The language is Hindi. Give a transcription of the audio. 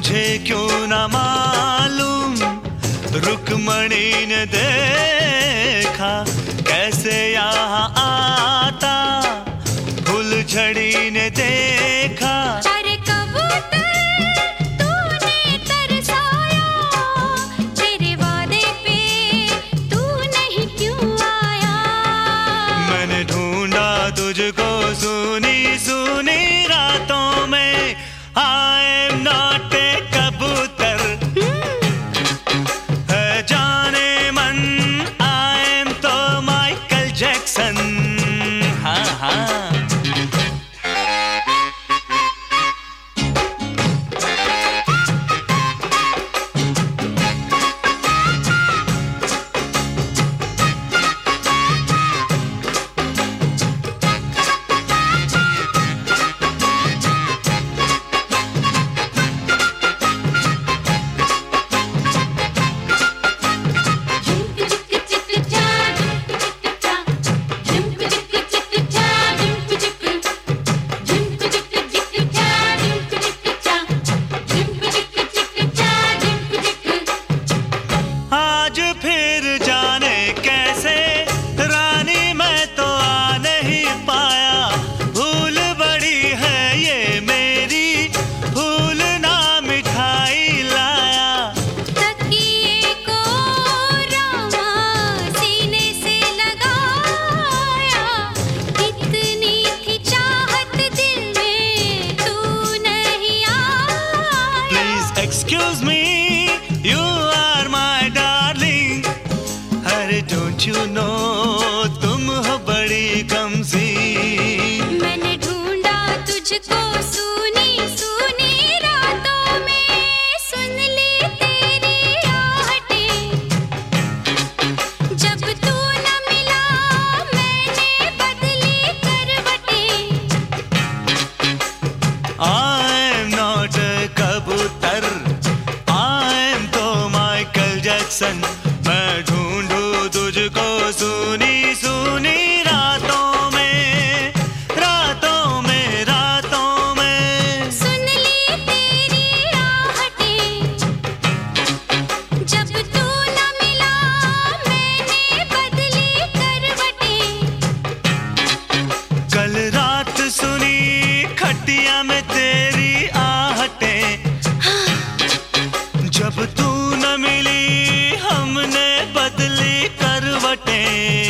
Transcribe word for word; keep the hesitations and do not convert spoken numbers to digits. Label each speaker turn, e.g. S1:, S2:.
S1: तुझे क्यों ना मालूम, रुकमणी ने देखा कैसे यहाँ आता, फुलझड़ी ने देखा।
S2: अरे कबूतर तूने तरसाया, तेरे वादे पे तू नहीं क्यों आया।
S1: मैंने ढूंढा तुझको सुनी सुनी रातों में, I am not a कबूतर है जाने मन, I am तो माइकल जैक्सन। हाँ हाँ फिर जाने कैसे रानी मैं तो आ नहीं पाया, भूल बड़ी है ये मेरी, भूल ना मिठाई लाया।
S2: तकिए को रामा सीने से लगाया, इतनी थी चाहत दिल में तू नहीं आया।
S1: Please excuse me, you are my darling, अरे डोंट यू नो तुम हो बड़ी कमज़ीन।
S2: मैंने ढूंढा तुझको सुनी सुनी रातों में, सुन ली तेरी आहटें। जब तू न मिला मैंने बदली करवटें।
S1: I am not a कबूतर, I am तो माइकल जैक्सन। मैं ढूंढूं तुझको सुनी सुनी रातों में, रातों में रातों में।
S2: सुन ली तेरी आहटें। जब तू न मिला मैंने बदली करवटें।
S1: कल रात सुनी खटिया में तेरी आहटें, जब तू न मिली हमने बदली करवटें।